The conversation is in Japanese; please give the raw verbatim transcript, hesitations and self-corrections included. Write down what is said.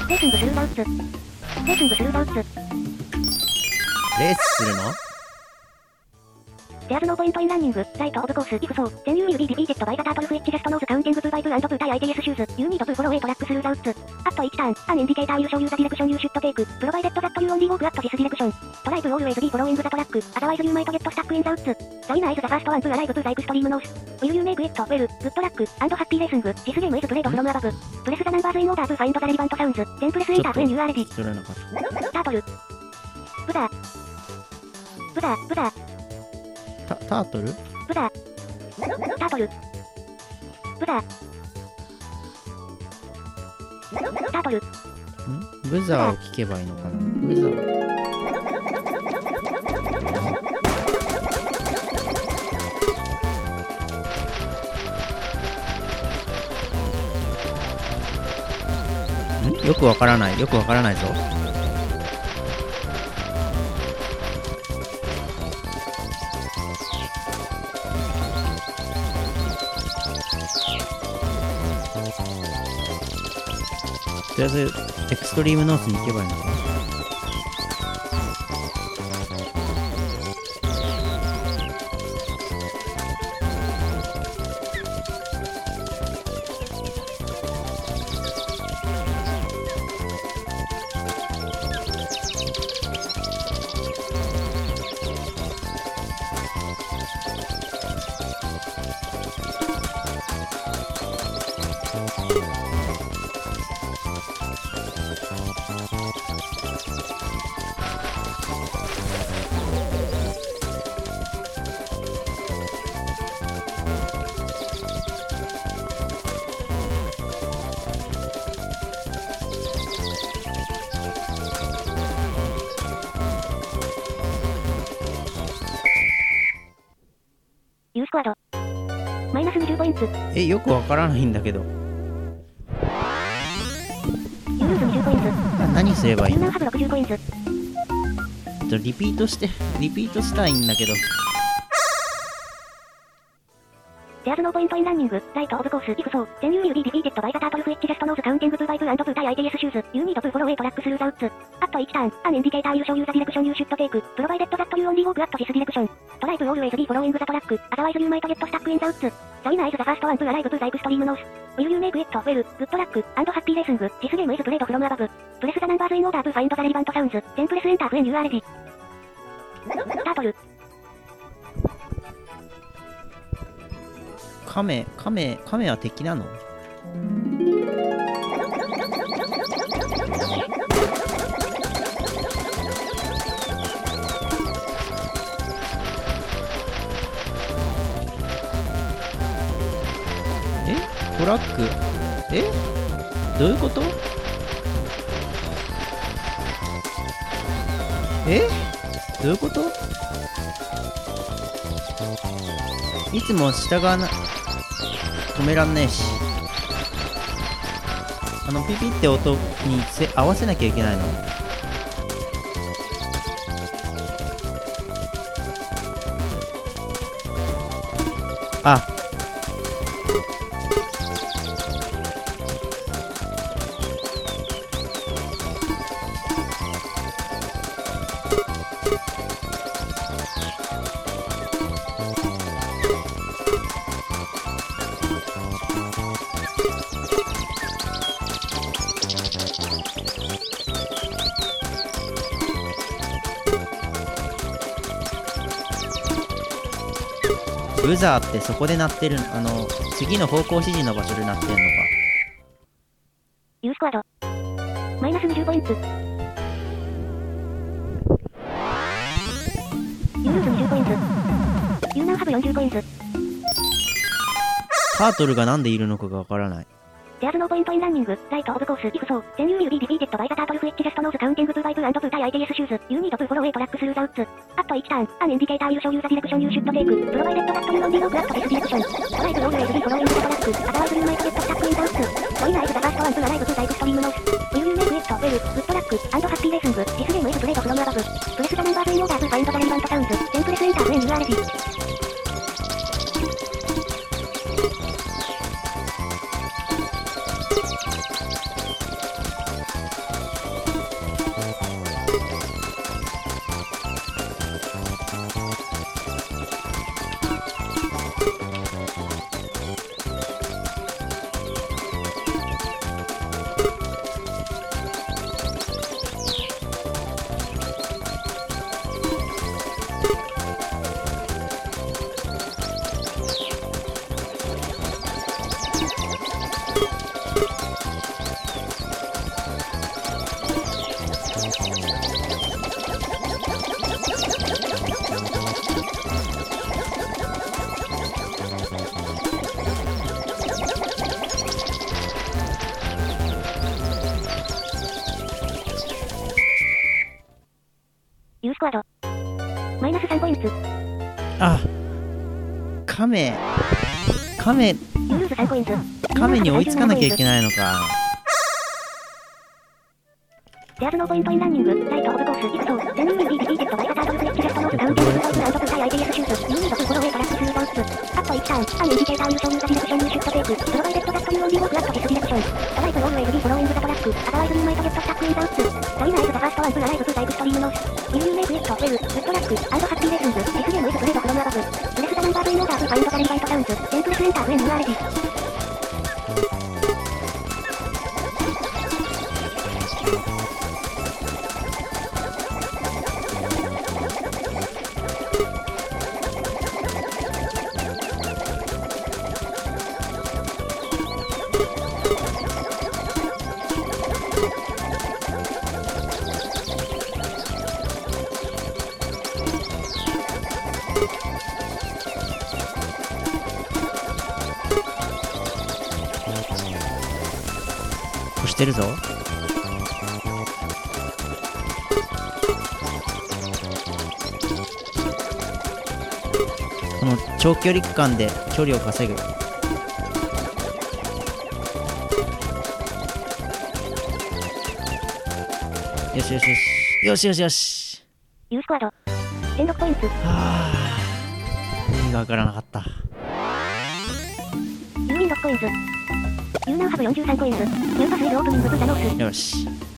レーシングスルーダウツ。レーシングスルーダウツ。 レースするの？ There's no point in running. Right of course. If so, then you will be defeated by the turtle which just knows counting to by two and two tie I T S shoes. You need to follow a track through routes. At each turn, an indicator will show you the direction you should take, provided that you only walk at this direction. Try to always be following the track, otherwise you might get stuck in routes. China is the first one to arrive to Zype Stream North. Will you make it? Well, good luck, and happy racing. This game is played from above. Press the numbers in order to find the relevant sounds. Then press enter when you are ready. それなかった。 Turtle. ブザー。ブザー、ブザー。 タ、タートル？ ブザー。タートル。ブザー。タートル。 ん？ブザーを聞けばいいのかな？ブザー。ん？よくわからない。よくわからないぞ。とりあえずエクストリームノースに行けばいいのかな。 Uスクワード。マイナスにじゅうポイント。 え、よくわからないんだけど。 ユールーズにじゅうポイント。 な何すればいいの？ ユーナーハブろくじゅうポイント。 リピートして、リピートしたいんだけど。 There's no point in running. Right of course. If so, then you will be defeated by the turtle which just knows counting to by two and two tie I T S shoes. You need to follow a track through routes. At each turn, an indicator will show you the direction you should take, provided that you only walk at this direction. Try to always be following the track, otherwise you might get stuck in routes. China is the first one to arrive to Zype Stream North. Will you make it? Well, good luck, and happy racing. This game is played from above. Press the numbers in order to find the relevant sounds. Then press enter when you are ready. Turtle. カメ、カメ、カメは敵なの？え？トラック？え？どういうこと？え？どういうこと？いつも従わな止めらんねえし、あのピピって音にせ合わせなきゃいけないの？あ、ブザーってそこで鳴ってる、あの次の方向指示の場所で鳴ってんのか。 Uスクワード。マイナスにじゅうポイント。ユールーズにじゅうポイント。ユーナーハブよんじゅうポイント。 タートルがなんでいるのかがわからない。 There's no point in running. Right of course. If so, then you will be defeated by the turtle which just knows counting to by two and two tie I T S shoes. You need to follow a track through routes. At each turn, an indicator will show you the direction you should take, provided that you only walk at this direction. Try to always be following the track, otherwise you might get stuck in routes. China is the first one to arrive to Zype Stream North. Will you make it? Well, good luck, and happy racing. This game is played from above. Press the numbers in order to find the relevant sounds. Then press enter when you are ready. ん？ マイナスさんコインツ。 あ、カメカメユールーズさんコインツ。 カメに追いつかなきゃいけないのか。 ジャーズノーポイントインランニング、ライトオブコース、イフソー、ジャニーユービーディフィーテッドバイバタートルフレッチレストノーズカウンティングブライブアンドプータイアイティーエスシューズ、ユーニードプーフォローウェイトラックスルードンツ。アットいちターン、アンエンディケーター優勝ユーザディレクションユーシュットテイク、プロバイデッドザットユーオンリーウォークアットディスディレクション。ドライブオールウェイズビーフォローイングザトラック、アザワイズリーマイトゲットスタックインザウッツ。ダリナイズザファーストワンプアライブツータイプストリームノース。ミルユーメイクイット、ウェル、グッドラック、アンドハッピーレースンズ、エスゲームイズプレイドフロムアバブ。プレスザナンバートインオーダーファインドザレリバイトサウンズ、テンプレスエンターウェンユーアーレディス。 押してるぞ。この長距離区間で距離を稼ぐ。よしよしよしよしよしよし。 ユースクワードじゅうろくポイント。 はあ、意味がわからなかった。 ユーウィンろくコインズ。ユーナウハブよんじゅうさんコインズ。ニューパスイズオープニングブザノース。 よし、